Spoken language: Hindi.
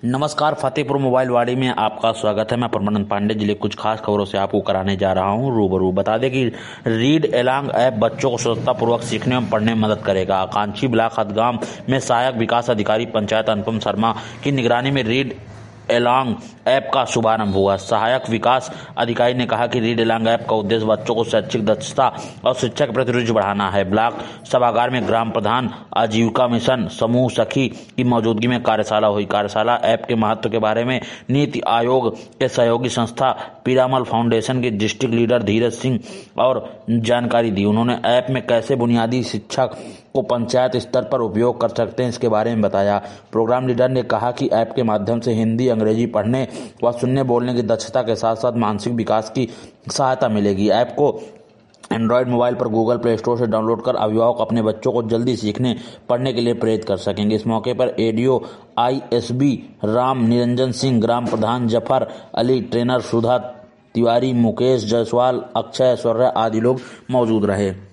नमस्कार, फतेहपुर मोबाइल वाड़ी में आपका स्वागत है। मैं परमानंद पांडे। जिले कुछ खास खबरों से आपको कराने जा रहा हूं रूबरू। बता दें कि रीड एलॉन्ग ऐप बच्चों को सतर्कतापूर्वक सीखने और पढ़ने में मदद करेगा। आकांक्षी ब्लॉक हथगाम में सहायक विकास अधिकारी पंचायत अनुपम शर्मा की निगरानी में रीड एलॉन्ग ऐप का शुभारंभ हुआ। सहायक विकास अधिकारी ने कहा कि रीड एलॉन्ग ऐप का उद्देश्य बच्चों को शैक्षिक दक्षता और शिक्षा के प्रति रुचि बढ़ाना है। ब्लॉक सभागार में ग्राम प्रधान, आजीविका मिशन, समूह सखी की मौजूदगी में कार्यशाला हुई। कार्यशाला ऐप के महत्व के बारे में नीति आयोग के सहयोगी संस्था पीरामल फाउंडेशन के डिस्ट्रिक्ट लीडर धीरज सिंह और जानकारी दी। उन्होंने ऐप में कैसे बुनियादी शिक्षा को पंचायत स्तर पर उपयोग कर सकते हैं इसके बारे में बताया। प्रोग्राम लीडर ने कहा कि ऐप के माध्यम से हिंदी, अंग्रेजी पढ़ने व सुनने बोलने की दक्षता के साथ साथ मानसिक विकास की सहायता मिलेगी। ऐप को एंड्रॉयड मोबाइल पर गूगल प्ले स्टोर से डाउनलोड कर अभिभावक अपने बच्चों को जल्दी सीखने पढ़ने के लिए प्रेरित कर सकेंगे। इस मौके पर एडीओ आईएसबी राम निरंजन सिंह, ग्राम प्रधान जफर अली, ट्रेनर सुधा तिवारी, मुकेश जायसवाल, अक्षय ऐश्वर्या आदि लोग मौजूद रहे।